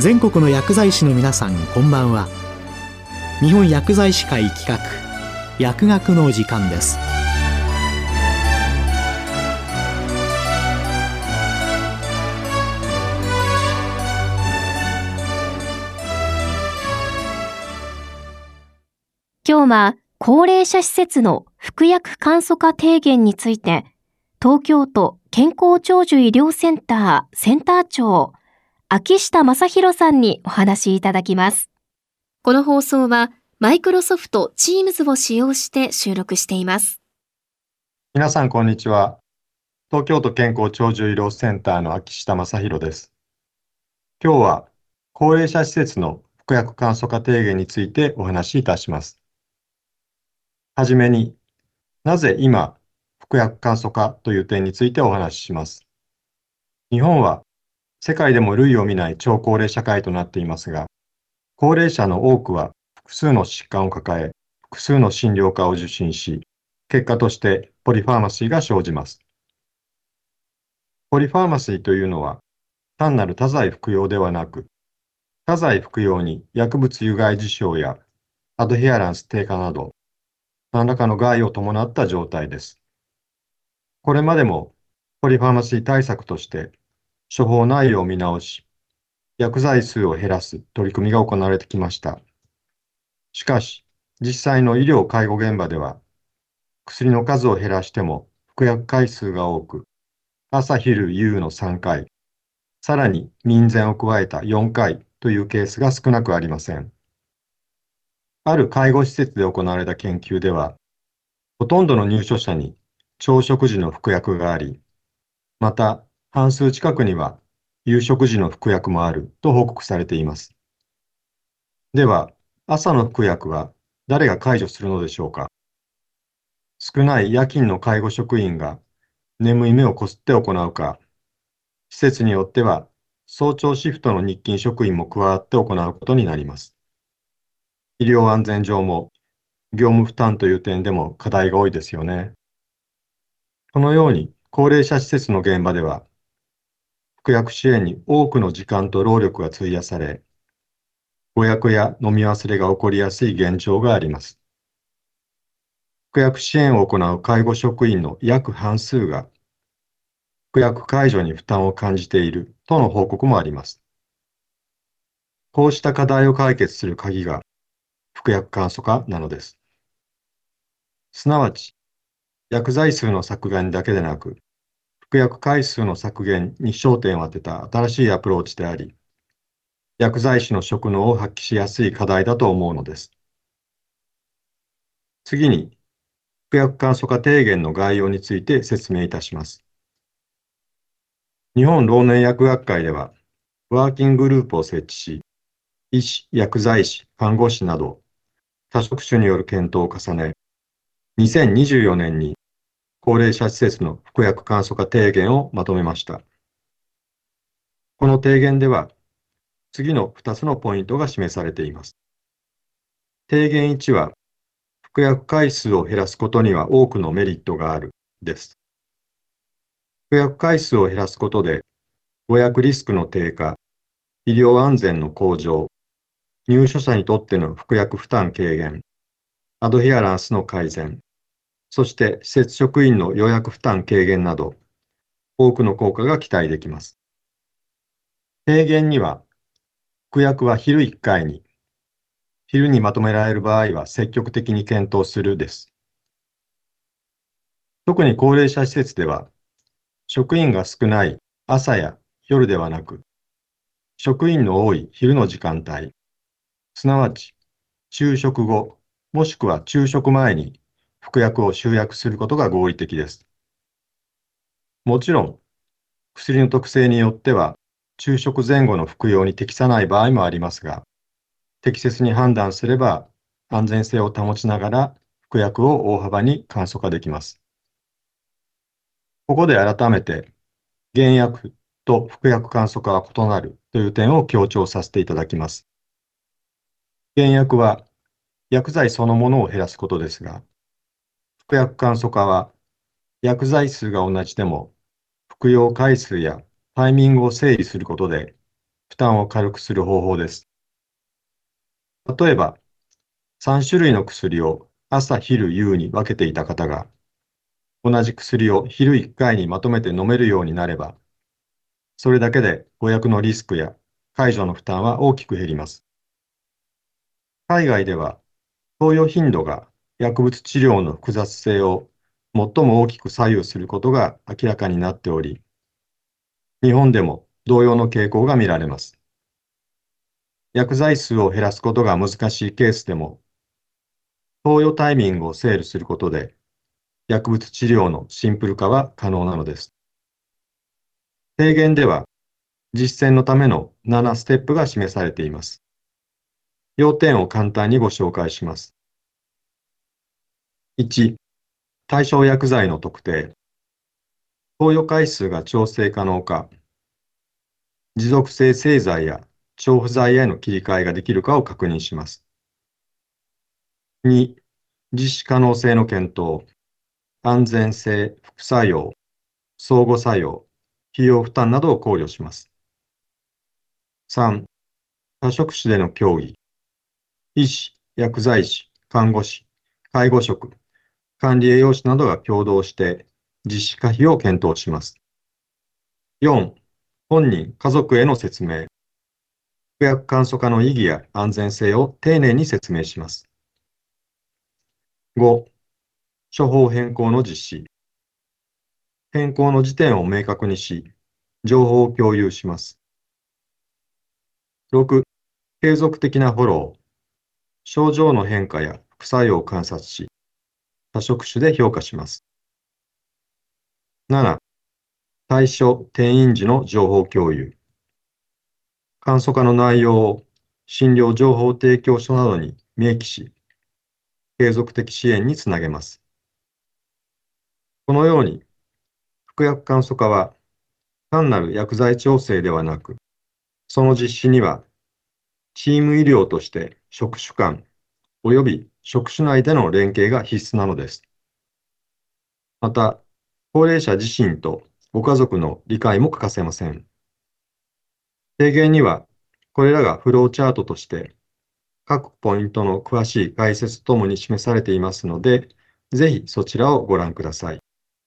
全国の薬剤師の皆さん、こんばんは。日本薬剤師会企画、薬学の時間です。 今日は高齢者施設の服薬簡素化提言について、東京都健康長寿医療センターセンター長、秋下正弘さんにお話いただきます。この放送はマイクロソフト Teams を使用して収録しています。 皆さんこんにちは。東京都健康長寿医療センターの秋下正弘です。今日は高齢者施設の服薬簡素化提言についてお話しいたします。はじめに、なぜ今、服薬簡素化という点についてお話しします。日本は世界でも類を見ない超高齢社会となっていますが、高齢者の多くは複数の疾患を抱え、複数の診療科を受診し、結果としてポリファーマシーが生じます。ポリファーマシーというのは、単なる多剤服用ではなく、多剤服用に薬物有害事象やアドヘアランス低下など、何らかの害を伴った状態です。これまでもポリファーマシー対策として処方内容を見直し、薬剤数を減らす取り組みが行われてきました。しかし、実際の医療介護現場では、薬の数を減らしても服薬回数が多く、朝昼夕の3回、さらに民前を加えた4回というケースが少なくありません。ある介護施設で行われた研究では、ほとんどの入所者に朝食時の服薬があり、また半数近くには夕食時の服薬もあると報告されています。では、朝の服薬は誰が介助するのでしょうか。少ない夜勤の介護職員が眠い目をこすって行うか、施設によっては早朝シフトの日勤職員も加わって行うことになります。医療安全上も業務負担という点でも課題が多いですよね。このように高齢者施設の現場では、服薬支援に多くの時間と労力が費やされ、誤薬や飲み忘れが起こりやすい現状があります。服薬支援を行う介護職員の約半数が、服薬介助に負担を感じているとの報告もあります。こうした課題を解決する鍵が、服薬簡素化なのです。すなわち、薬剤数の削減だけでなく、服薬回数の削減に焦点を当てた新しいアプローチであり、薬剤師の職能を発揮しやすい課題だと思うのです。次に、服薬簡素化提言の概要について説明いたします。日本老年薬学会では、ワーキンググループを設置し、医師、薬剤師、看護師など、多職種による検討を重ね、2024年に高齢者施設の服薬簡素化提言をまとめました。この提言では、次の2つのポイントが示されています。提言1は、服薬回数を減らすことには多くのメリットがある、です。服薬回数を減らすことで、誤薬リスクの低下、医療安全の向上、入所者にとっての服薬負担軽減、アドヘアランスの改善、そして施設職員の予約負担軽減など、多くの効果が期待できます。提言には、服薬は昼1回に、昼にまとめられる場合は積極的に検討するです。特に高齢者施設では、職員が少ない朝や夜ではなく、職員の多い昼の時間帯、すなわち昼食後、もしくは昼食前に服薬を集約することが合理的です。もちろん、薬の特性によっては、昼食前後の服用に適さない場合もありますが、適切に判断すれば安全性を保ちながら服薬を大幅に簡素化できます。ここで改めて、原薬と服薬簡素化は異なるという点を強調させていただきます。原薬は薬剤そのものを減らすことですが、服薬簡素化は薬剤数が同じでも服用回数やタイミングを整理することで負担を軽くする方法です。例えば、3種類の薬を朝、昼、夕に分けていた方が、同じ薬を昼1回にまとめて飲めるようになれば、それだけで誤薬のリスクや介助の負担は大きく減ります。海外では、投与頻度が薬物治療の複雑性を最も大きく左右することが明らかになっており、日本でも同様の傾向が見られます。薬剤数を減らすことが難しいケースでも、投与タイミングを整理することで、薬物治療のシンプル化は可能なのです。提言では、実践のための7ステップが示されています。要点を簡単にご紹介します。1、対象薬剤の特定。投与回数が調整可能か、持続性製剤や調布剤への切り替えができるかを確認します。2、実施可能性の検討。安全性、副作用、相互作用、費用負担などを考慮します。3、多職種での協議。医師、薬剤師、看護師、介護職、管理栄養士などが共同して実施可否を検討します。4、本人、家族への説明。服薬簡素化の意義や安全性を丁寧に説明します。5、処方変更の実施。変更の時点を明確にし、情報を共有します。6、継続的なフォロー。症状の変化や副作用を観察し、多職種で評価します。7、対処、転院時の情報共有。簡素化の内容を診療情報提供書などに明記し、継続的支援につなげます。このように、服薬簡素化は単なる薬剤調整ではなく、その実施には、チーム医療として職種間及び職種内での連携が必須なのです。また、高齢者自身とご家族の理解も欠かせません。提言には、これらがフローチャートとして、各ポイントの詳しい解説ともに示されていますので、ぜひそちらをご覧ください。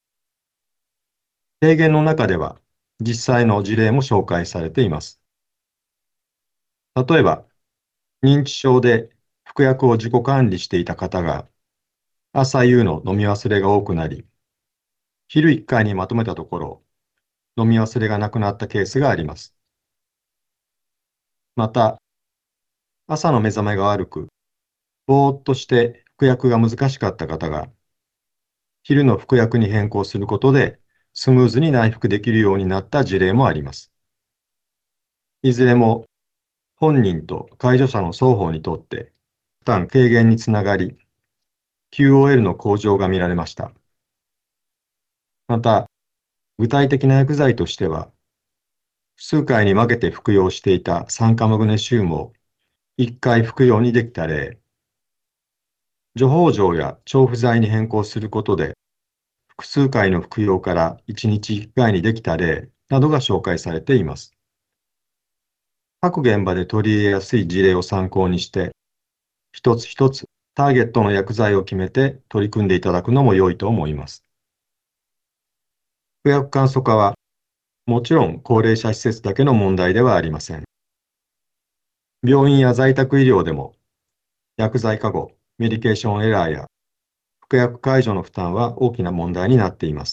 提言の中では、実際の事例も紹介されています。例えば、認知症で服薬を自己管理していた方が、朝夕の飲み忘れが多くなり、昼1回にまとめたところ、飲み忘れがなくなったケースがあります。また、朝の目覚めが悪く、ぼーっとして服薬が難しかった方が、昼の服薬に変更することで、スムーズに内服できるようになった事例もあります。いずれも、本人と介助者の双方にとって負担軽減につながり、QOL の向上が見られました。また、具体的な薬剤としては、数回に分けて服用していた酸化マグネシウムを1回服用にできた例、除法錠や調布剤に変更することで、複数回の服用から1日1回にできた例などが紹介されています。各現場で取り入れやすい事例を参考にして、一つ一つターゲットの薬剤を決めて取り組んでいただくのも良いと思います。服薬簡素化は、もちろん高齢者施設だけの問題ではありません。病院や在宅医療でも、薬剤過誤、メディケーションエラーや服薬介助の負担は大きな問題になっています。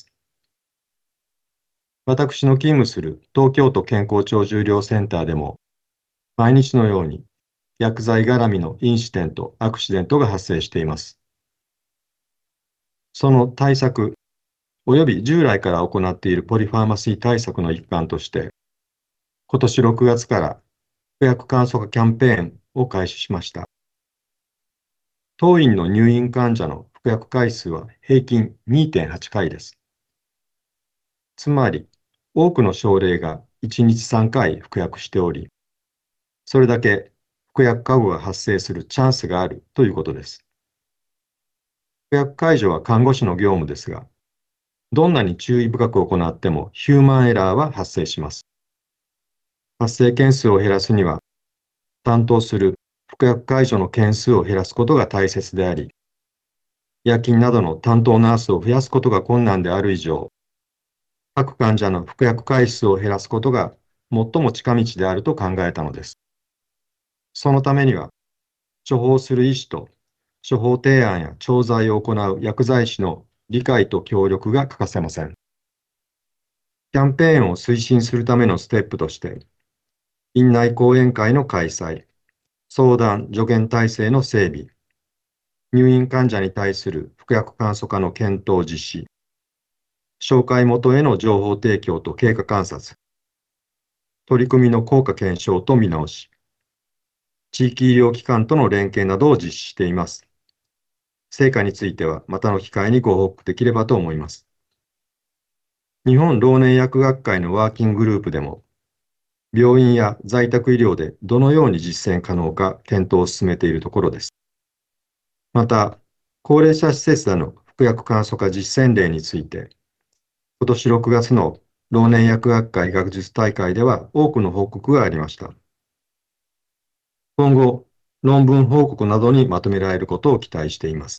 私の勤務する東京都健康長寿医療センターでも、毎日のように薬剤絡みのインシデント、アクシデントが発生しています。その対策、および従来から行っているポリファーマシー対策の一環として、今年6月から服薬簡素化キャンペーンを開始しました。当院の入院患者の服薬回数は平均 2.8 回です。つまり、多くの症例が1日3回服薬しており、それだけ服薬過誤が発生するチャンスがあるということです。服薬介助は看護師の業務ですが、どんなに注意深く行ってもヒューマンエラーは発生します。 発生件数を減らすには、担当する服薬介助の件数を減らすことが大切であり、夜勤などの担当ナースを増やすことが困難である以上、各患者の服薬回数を減らすことが最も近道であると考えたのです。そのためには、処方する医師と処方提案や調剤を行う薬剤師の理解と協力が欠かせません。キャンペーンを推進するためのステップとして、院内講演会の開催、相談・助言体制の整備、入院患者に対する服薬簡素化の検討実施、紹介元への情報提供と経過観察、取り組みの効果検証と見直し、地域医療機関との連携などを実施しています。成果についてはまたの機会にご報告できればと思います。日本老年薬学会のワーキンググループでも、病院や在宅医療でどのように実践可能か検討を進めているところです。また、高齢者施設での服薬簡素化実践例について、今年6月の老年薬学会学術大会では多くの報告がありました。今後、論文報告などにまとめられることを期待しています。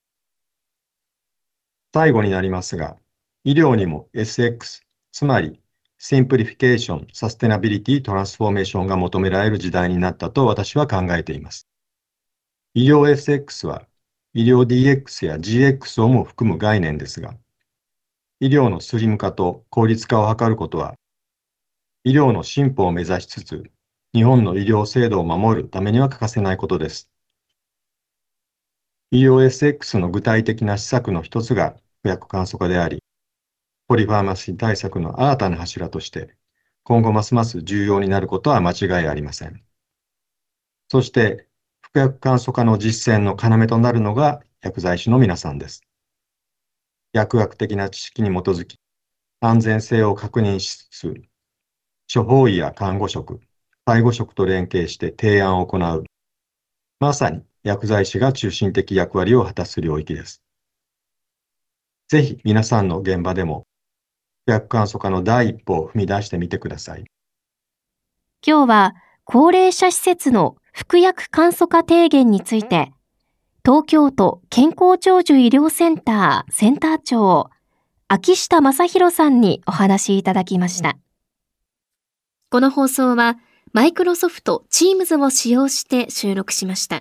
最後になりますが、医療にも SX、つまりシンプリフィケーション、サステナビリティ、トランスフォーメーションが求められる時代になったと私は考えています。医療 SX は医療 DX や GX をも含む概念ですが、医療のスリム化と効率化を図ることは、医療の進歩を目指しつつ、日本の医療制度を守るためには欠かせないことです。医療 SX の具体的な施策の一つが服薬簡素化であり、ポリファーマシー対策の新たな柱として、今後ますます重要になることは間違いありません。そして、服薬簡素化の実践の要となるのが薬剤師の皆さんです。薬学的な知識に基づき、安全性を確認しつつ、処方医や看護職、介護職と連携して提案を行う、まさに薬剤師が中心的役割を果たす領域です。ぜひ皆さんの現場でも、服薬簡素化の第一歩を踏み出してみてください。 今日は高齢者施設の服薬簡素化提言について、東京都健康長寿医療センターセンター長、秋下正弘さんにお話いただきました。この放送はマイクロソフト Teams を使用して収録しました。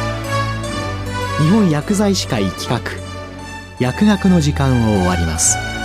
日本薬剤師会企画、薬学の時間を終わります。